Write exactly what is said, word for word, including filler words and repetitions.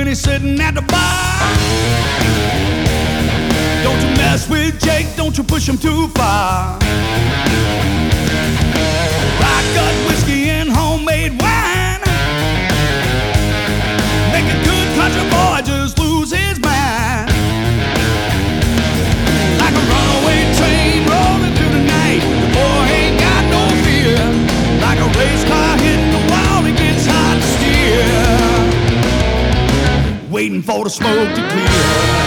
he's sitting at the bar. Don't you mess with Jake, don't you push him too far. Rye gut whiskey and homemade wine make a good country boy just lose his mind. Like a runaway train rolling through the night, the boy ain't got no fear. Like a race car hitting the wall, it gets hard to steer, waiting for the smoke to clear.